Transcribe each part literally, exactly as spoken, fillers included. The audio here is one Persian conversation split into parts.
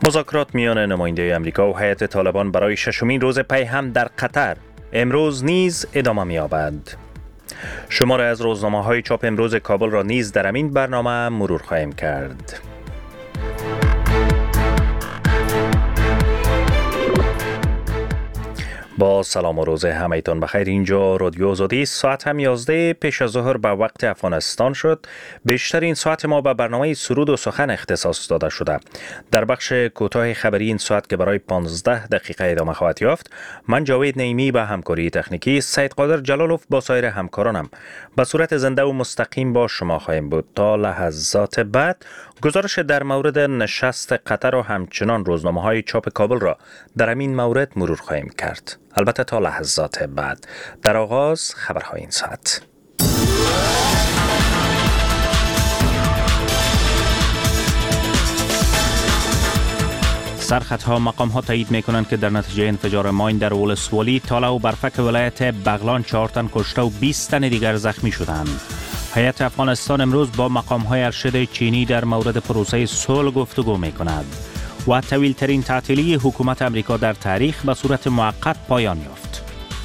مذاکرات میان نماینده آمریکا و هیئت طالبان برای ششمین روز پی هم در قطر امروز نیز ادامه می‌یابد. شماره از روزنامه‌های چاپ امروز کابل را نیز در این برنامه مرور خواهیم کرد. با سلام و روز همه‌تان بخیر. اینجا رادیو آزادی است. ساعت هم یازده پیش از ظهر به وقت افغانستان شد. بیشتر این ساعت ما به برنامه سرود و سخن اختصاص داده شده. در بخش کوتاه خبری این ساعت که برای پانزده دقیقه ادامه خواهد یافت، من جاوید نعیمی به همکاری تکنیکی سید قادر جلالوف با سایر همکارانم به صورت زنده و مستقیم با شما خواهیم بود. تا لحظات بعد گزارش در مورد نشست قطر و همچنان روزنامه‌های چاپ کابل را در همین مورد مرور خواهیم کرد. البته تا لحظات بعد. در آغاز خبرهای این ساعت. سرخطها مقام ها تایید می کنند که در نتیجه انفجار ماین در ولسوالی، تالا و برفک ولایت بغلان چهار تن کشته و بیست تن دیگر زخمی شدند. هیئت افغانستان امروز با مقام های ارشد چینی در مورد پروسه صلح گفتگو می کند و طویل ترین تعطیلی حکومت امریکا در تاریخ به صورت موقت پایان یافت.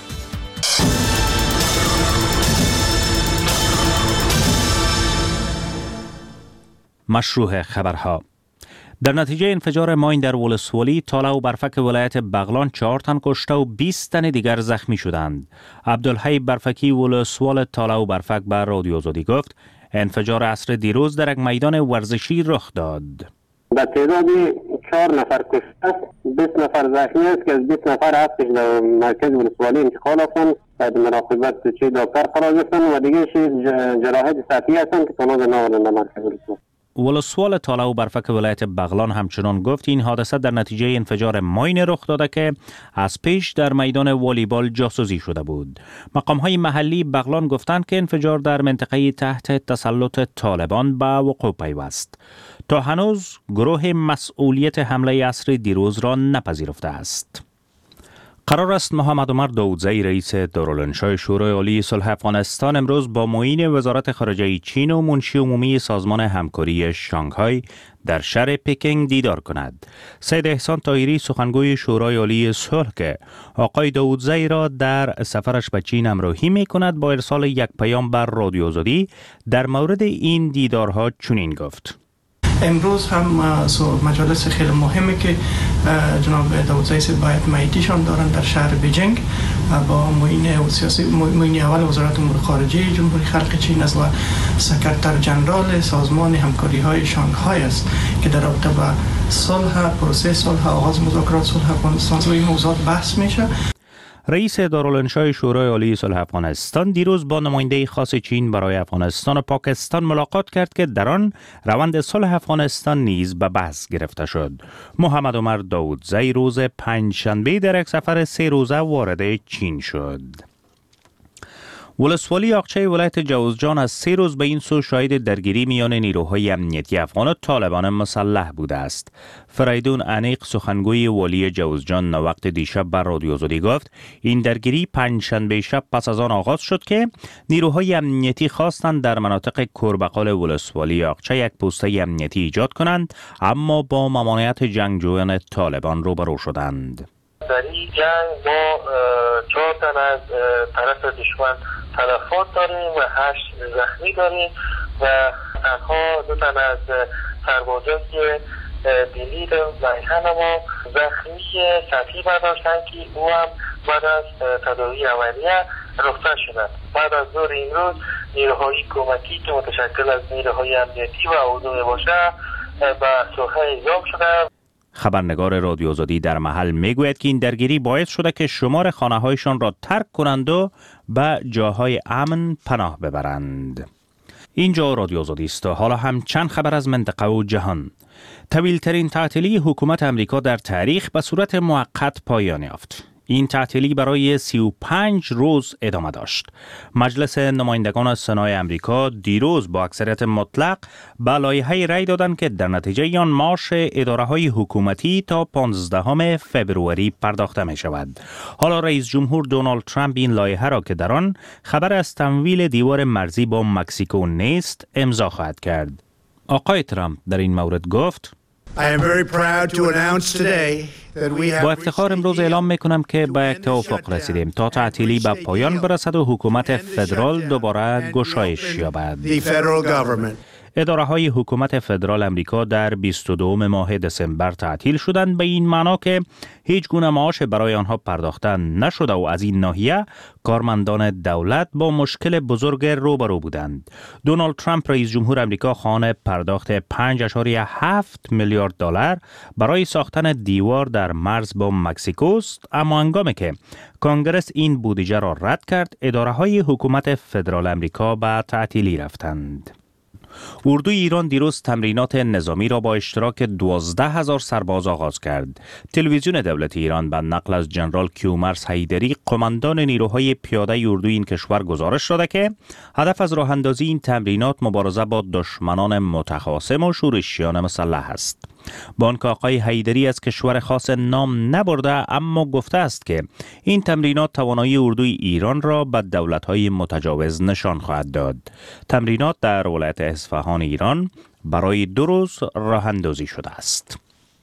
مشروع خبرها. در نتیجه انفجار ماین در ولسوالی، تالا و برفک ولایت بغلان چهار تن کشته و بیست تن دیگر زخمی شدند. عبدالحی برفکی ولسوال تالا و برفک به رادیو آزادی گفت انفجار عصر دیروز در یک میدان ورزشی رخ داد. به تعداد چهار نفر کشته، بیست نفر زخمی است که از بیست نفر هستش در مرکز ولسوالی انتقال هستند. بعد مراقبت چه دکتر قرار گرفتن و دیگه جراحت سطحی هستند که تنها ناوردن در مرکز ولسوالی. ولسوال تالا و برفک ولایت بغلان همچنان گفت این حادثه در نتیجه انفجار ماین رخ داده که از پیش در میدان والیبال جاسوزی شده بود. مقام‌های محلی بغلان گفتند که انفجار در منطقه تحت تسلط طالبان به وقوع پیوست. تا هنوز گروه مسئولیت حمله عصر دیروز را نپذیرفته است. قرار است محمد عمر داودزی رئیس دارالانشای شورای عالی صلح افغانستان امروز با معین وزارت خارجه چین و منشی عمومی سازمان همکاری شانگهای در شهر پکینگ دیدار کند. سید احسان طاهری سخنگوی شورای عالی صلح که آقای داودزی را در سفرش به چین همراهی می کند با ارسال یک پیام بر رادیو آزادی در مورد این دیدارها چنین گفت: امروز هم مجالس خیلی مهمه که جناب داودزی باید معیتیشان دارن در شهر بیجینگ با معین سیاسی معین اول وزارت امور خارجه جمهوری خلق چین است و سکرتر جنرال سازمان همکاری های شانگهای است که در رابطه با صلح، پروسه صلح، آغاز مذاکرات صلح افغانستان روی موضوعات بحث میشه. رئیس دارالانشای شورای عالی صلح افغانستان دیروز با نماینده خاص چین برای افغانستان و پاکستان ملاقات کرد که در آن روند صلح افغانستان نیز به بحث گرفته شد. محمد عمر داودزی روز پنجشنبه در یک سفر سه روزه وارد چین شد. ولسوالی آقچه ولایت جوزجان از سه روز به این سو شاهد درگیری میان نیروهای امنیتی افغان و طالبان مسلح بوده است. فریدون انیق سخنگوی والی جوزجان وقت دیشب بر رادیو آزادی گفت این درگیری پنجشنبه شب پس از آن آغاز شد که نیروهای امنیتی خواستند در مناطق کربقال ولسوالی آقچه یک پوسته امنیتی ایجاد کنند، اما با ممانعت جنگجویان طالبان روبرو شدند. در این جنگ ما چهار تن از طرف دشمن تلفات داریم و هشت زخمی داریم و تنها دو تن از سربازان که دلیر و ما زخمی سطحی برداشتن که او هم بعد از تداوی اولیه رخصت شدند. بعد از ظهر امروز نیروهای کمکی که متشکل از نیروهای امنیتی و عضو باشه به سوخه اعزام شدند. خبرنگار رادیو آزادی در محل میگوید که این درگیری باعث شده که شمار خانه‌هایشان را ترک کنند و به جاهای امن پناه ببرند. اینجا رادیو آزادی است. حالا هم چند خبر از منطقه و جهان. طویل ترین تعطیلی حکومت امریکا در تاریخ به صورت موقت پایان یافت. این تعطیلی برای سی و پنج روز ادامه داشت. مجلس نمایندگان سنای امریکا دیروز با اکثریت مطلق به لایحه‌ای رأی دادند که در نتیجه آن معاش اداره‌های حکومتی تا پانزدهم فوریه پرداخته می شود. حالا رئیس جمهور دونالد ترامپ این لایحه را که در آن خبر از تمویل دیوار مرزی با مکزیکو نیست امضا خواهد کرد. آقای ترامپ در این مورد گفت: I am very proud to announce today that we have با افتخار امروز اعلام میکنم که به یک توافق رسیدیم تا تعطیلی به پایان برسد و حکومت فدرال دوباره گشایش یابد. the federal government. اداره های حکومت فدرال امریکا در بیست و دو ماه دسامبر تعطیل شدند، به این معنا که هیچ گونه معاش برای آنها پرداخته نشده و از این ناحیه کارمندان دولت با مشکل بزرگ روبرو بودند. دونالد ترامپ رئیس جمهور امریکا خواهان پرداخت پنج ممیز هفت میلیارد دلار برای ساختن دیوار در مرز با مکزیکو است، اما هنگامی که کنگرس این بودجه را رد کرد، اداره های حکومت فدرال امریکا به تعطیلی رفتند. اردوی ایران دیروز تمرینات نظامی را با اشتراک دوازده هزار سرباز آغاز کرد. تلویزیون دولت ایران به نقل از جنرال کیومرث حیدری، قماندان نیروهای پیاده اردوی این کشور، گزارش داده که هدف از راه اندازی این تمرینات مبارزه با دشمنان متخاصم و شورشیان مسلح است. بانک آقای حیدری از کشور خاص نام نبرده، اما گفته است که این تمرینات توانایی اردوی ایران را به دولت‌های متجاوز نشان خواهد داد. تمرینات در ولایت اصفهان ایران برای دو روز راه اندازی شده است.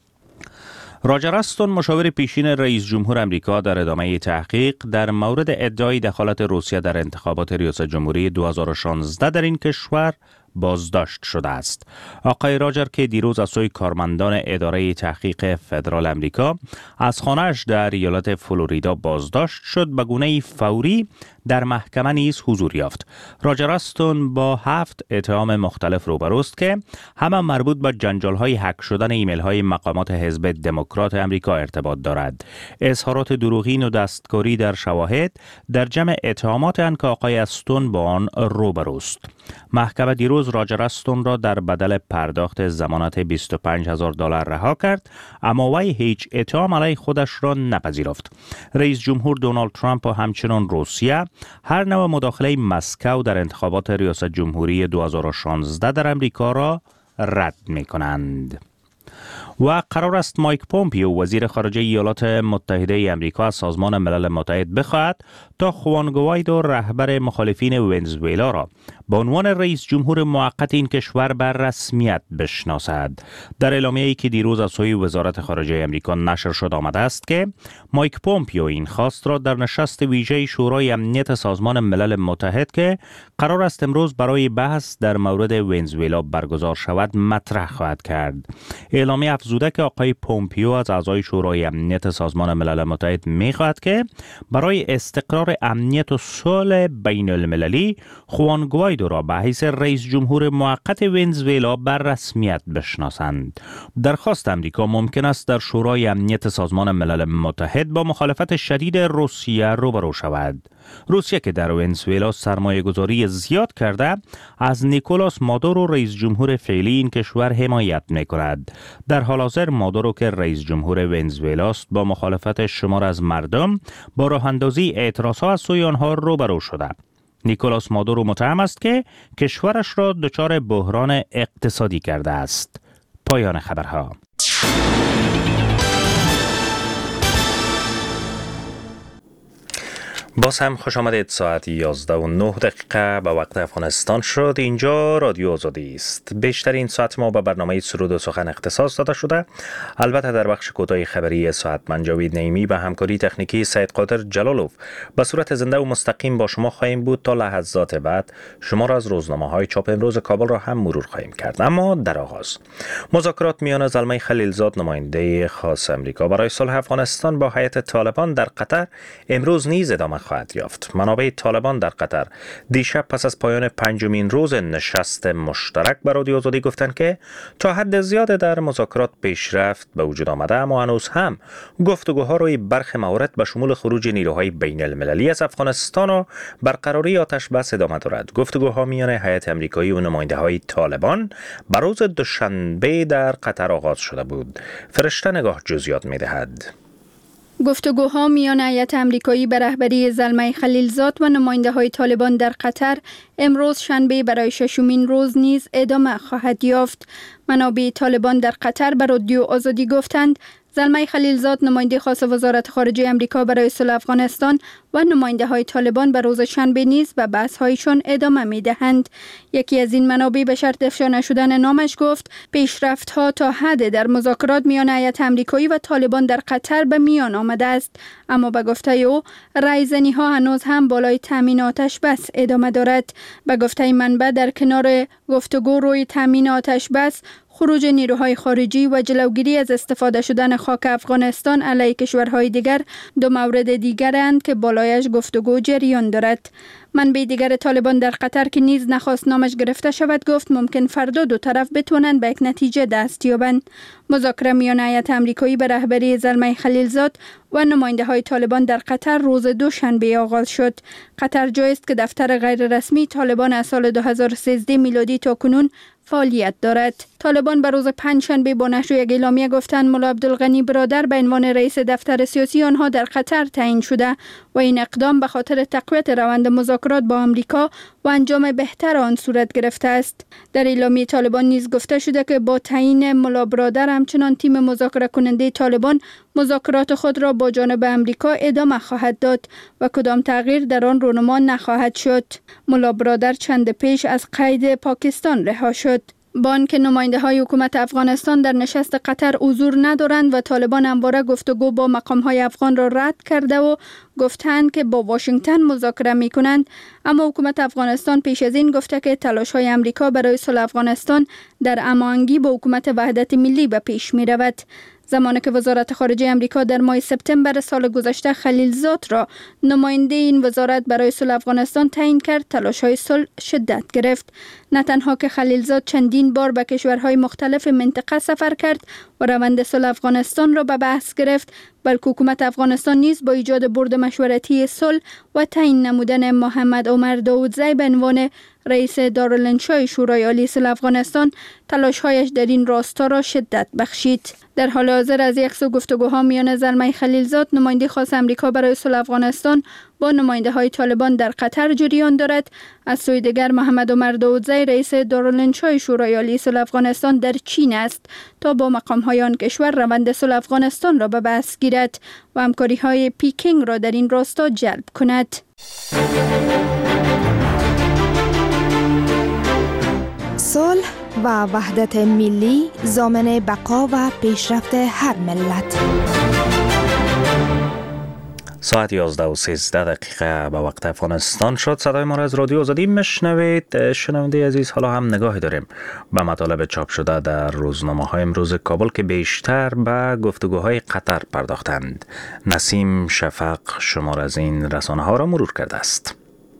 راجر استون، مشاور پیشین رئیس جمهور امریکا، در ادامه تحقیق در مورد ادعای دخالت روسیه در انتخابات ریاست جمهوری دو هزار و شانزده در این کشور بازداشت شده است. آقای راجر که دیروز از سوی کارمندان اداره تحقیق فدرال امریکا از خانه‌اش در ایالت فلوریدا بازداشت شد، به گونه فوری در محکمه نیز حضور یافت. راجر استون با هفت اتهام مختلف روبروست که همه مربوط به جنجال‌های هک شدن ایمیل‌های مقامات حزب دموکرات امریکا ارتباط دارد. اظهارات دروغین و دستکاری در شواهد در جمع اتهامات آن که آقای استون با آن روبروست. محکمه دیروز راجر استون را در بدل پرداخت ضمانت بیست و پنج هزار دلار رها کرد، اما وی هیچ اتهام علیه خودش را نپذیرفت. رئیس جمهور دونالد ترامپ و همچنین روسیه هر نوع مداخله مسکو در انتخابات ریاست جمهوری دو هزار و شانزده در امریکا را رد می کنند. و قرار است مایک پومپیو، وزیر خارجه ایالات متحده امریکا، از سازمان ملل متحد بخواهد تا خوان گوایدو، رهبر مخالفین ونزوئلا، را به عنوان رئیس جمهور موقت این کشور بر رسمیت بشناسد. در اعلامیه‌ای که دیروز از سوی وزارت خارجه امریکا نشر شد آمده است که مایک پومپیو این خواست را در نشست ویژه شورای امنیت سازمان ملل متحد که قرار است امروز برای بحث در مورد ونزوئلا برگزار شود مطرح خواهد کرد. اعلامیه افزوده که آقای پومپیو از اعضای شورای امنیت سازمان ملل متحد می‌خواهد که برای استقرار امنیت و صلح بین المللی خوان گوایدو را به حیث رئیس جمهور موقت ونزوئلا بر رسمیت بشناسند. درخواست امریکا ممکن است در شورای امنیت سازمان ملل متحد با مخالفت شدید روسیه روبرو شود. روسیه که در ونزوئلا سرمایه گذاری زیاد کرده، از نیکولاس مادورو، رئیس جمهور فعلی این کشور، حمایت می‌کند. در حال حاضر مادورو که رئیس جمهور ونزوئلا است، با مخالفت شمار از مردم با راه اندازی اعتراضها از سوی آنها روبرو شده. نیکولاس مادورو متهم است که کشورش را دچار بحران اقتصادی کرده است. پایان خبرها. باز هم خوش آمدید. ساعت یازده و نه دقیقه به وقت افغانستان شد. اینجا رادیو آزادی است. بیشترین ساعت ما به برنامه سرود و سخن اختصاص داده شده. البته در بخش کوتاه خبری ساعت من جاوید نعیمی به همکاری تکنیکی سید قادر جلالوف به صورت زنده و مستقیم با شما خواهیم بود. تا لحظات بعد شما را از روزنامه‌های چاپ امروز کابل را هم مرور خواهیم کرد. اما در آغاز مذاکرات میان زلمه خلیلزاد، نماینده خاص امریکا برای صلح افغانستان، با هیئت طالبان در قطر امروز نیز ادامه خواهد یافت. منابع طالبان در قطر دیشب پس از پایان پنجمین روز نشست مشترک به رادیو آزادی گفتند که تا حد زیاد در مذاکرات پیشرفت به وجود آمده، اما هنوز هم گفتگوها روی برخی موارد به شمول خروج نیروهای بین المللی از افغانستان و برقراری آتش بس ادامه دارد. گفتگوها میان هیئت آمریکایی و نماینده‌های طالبان به روز دوشنبه در قطر آغاز شده بود. فرشته نگاه جزئیات می‌دهد. گفتگوها میان هیئت آمریکایی به رهبری زلمه خلیلزاد و نماینده‌های طالبان در قطر امروز شنبه برای ششمین روز نیز ادامه خواهد یافت. منابع طالبان در قطر به رادیو آزادی گفتند زلمه خلیلزاد نماینده خاص وزارت خارجه امریکا برای صلح افغانستان و نماینده های طالبان به روز شنبه نیز به بحث هایشان ادامه می دهند. یکی از این منابع به شرط افشا نشدن نامش گفت پیشرفت ها تا حد در مذاکرات میان هیئت امریکایی و طالبان در قطر به میان آمده است، اما به گفته او رایزنی ها هنوز هم بالای تامین آتش بس ادامه دارد. به گفته منبع در کنار گفتگو روی تامین آتش بس، خروج نیروهای خارجی و جلوگیری از استفاده شدن خاک افغانستان علیه کشورهای دیگر دو مورد دیگرند که بالایش گفتگو جریان دارد. منبع دیگر طالبان در قطر که نیز نخواست نامش گرفته شود گفت ممکن فردا دو طرف بتوانند به یک نتیجه دست یابند. مذاکره میان هیئت امریکایی به رهبری زلمه خلیلزاد و نماینده های طالبان در قطر روز دوشنبه آغاز شد. قطر جایی است که دفتر غیر رسمی طالبان از سال دو هزار و سیزده میلادی تا کنون فعالیت دارد. طالبان به روز پنجشنبه با نشر یک اعلامیه گفتند ملا عبدالغنی برادر به عنوان رئیس دفتر سیاسی آنها در قطر تعیین شده و این اقدام به خاطر تقویت روند مذاکرات با آمریکا و انجام بهتر آن صورت گرفته است. در اعلامیه طالبان نیز گفته شده که با تعیین ملا برادر همچنان تیم مذاکره کننده طالبان مذاکرات خود را با جانب آمریکا ادامه خواهد داد و کدام تغییر در آن رونما نخواهد شد. ملا برادر چند پیش از قید پاکستان رها شد. با آنکه نماینده های حکومت افغانستان در نشست قطر حضور ندارند و طالبان همواره گفتگو با مقام های افغان را رد کرده و گفتند که با واشنگتن مذاکره می کنند، اما حکومت افغانستان پیش از این گفته که تلاش های امریکا برای صلح افغانستان در هماهنگی با حکومت وحدت ملی به پیش می رود. زمانی که وزارت خارجه امریکا در ماه سپتامبر سال گذشته خلیلزاد را نماینده این وزارت برای صلح افغانستان تعیین کرد، تلاش‌های صلح شدت گرفت. نه تنها که خلیلزاد چندین بار به کشورهای مختلف منطقه سفر کرد و روند صلح افغانستان را به بحث گرفت، بلکه حکومت افغانستان نیز با ایجاد بورد مشورتی صلح و تعیین نمودن محمد عمر داودزی به عنوان رئیس دارالانشای شورای عالی صلح افغانستان تلاش‌هایش در این راستا را شدت بخشید. در حال حاضر از یک سو گفتگوها میان زلمه خلیلزاد نماینده خاص امریکا برای صلح افغانستان با نماینده های طالبان در قطر جریان دارد. از سوی دیگر محمد عمر داودزی رئیس دارالانشای شورای عالی صلح افغانستان در چین است تا با مقام های آن کشور روند صلح افغانستان را به بحث گیرد و همکاری های پیکینگ را در این راستا جلب کند. صلح و وحدت ملی ضامن بقا و پیشرفت هر ملت. ساعت یازده و سیزده دقیقه به وقت افغانستان شد. صدای ما را از رادیو آزادی میشنوید. شنونده عزیز، حالا هم نگاهی داریم به مطالب چاپ شده در روزنامه های امروز کابل که بیشتر به گفتگوهای قطر پرداختند. نسیم شفق شمار از این رسانه ها را مرور کرده است.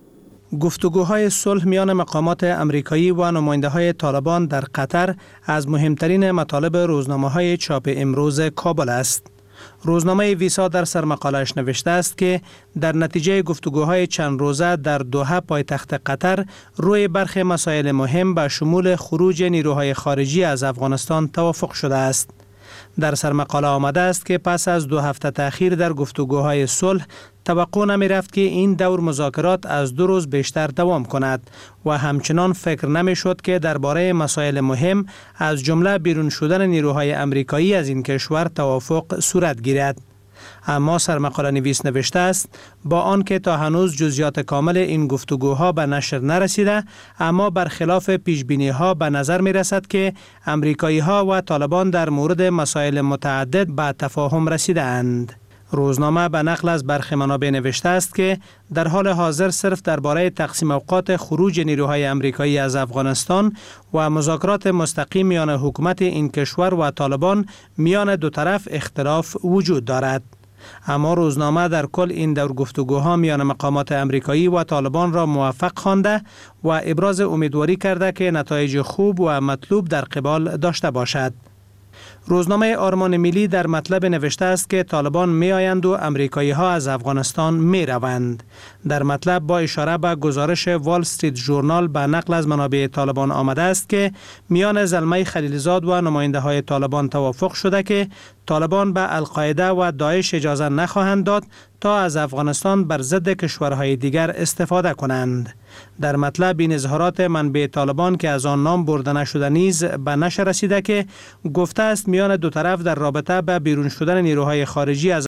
گفتگوهای صلح میان مقامات امریکایی و نماینده‌های طالبان در قطر از مهمترین مطالب روزنامه‌های چاپ امروز کابل است. روزنامه ویسا در سرمقاله‌اش نوشته است که در نتیجه گفتگوهای چند روزه در دوحه پایتخت قطر روی برخی مسائل مهم به شمول خروج نیروهای خارجی از افغانستان توافق شده است. در سرمقاله آمده است که پس از دو هفته تأخیر در گفتگوهای صلح توقع نمی رفت که این دور مذاکرات از دو روز بیشتر دوام کند و همچنان فکر نمی شد که درباره مسائل مهم از جمله بیرون شدن نیروهای امریکایی از این کشور توافق صورت گیرد. اما سرمقاله نویس نوشته است با آنکه تا هنوز جزئیات کامل این گفتگوها به نشر نرسیده، اما برخلاف پیشبینی ها به نظر می رسد که امریکایی ها و طالبان در مورد مسائل متعدد به تفاهم رسیده اند. روزنامه به نقل از برخی منابع نوشته است که در حال حاضر صرف درباره تقسیم اوقات خروج نیروهای امریکایی از افغانستان و مذاکرات مستقیم میان حکومت این کشور و طالبان میان دو طرف اختلاف وجود دارد. اما روزنامه در کل این دور گفتگوها میان مقامات امریکایی و طالبان را موفق خوانده و ابراز امیدواری کرده که نتایج خوب و مطلوب در قبال داشته باشد. روزنامه آرمان ملی در مطلب نوشته است که طالبان می آیند و امریکایی ها از افغانستان می روند. در مطلب با اشاره به گزارش وال استریت ژورنال به نقل از منابع طالبان آمده است که میان زلمه خلیلزاد و نماینده های طالبان توافق شده که طالبان به القاعده و داعش اجازه نخواهند داد تا از افغانستان بر ضد کشورهای دیگر استفاده کنند. در مطلب این اظهارات منبع طالبان که از آن نام برده نشده نیز به نشر رسیده که گفته است میان دو طرف در رابطه به بیرون شدن نیروهای خارجی از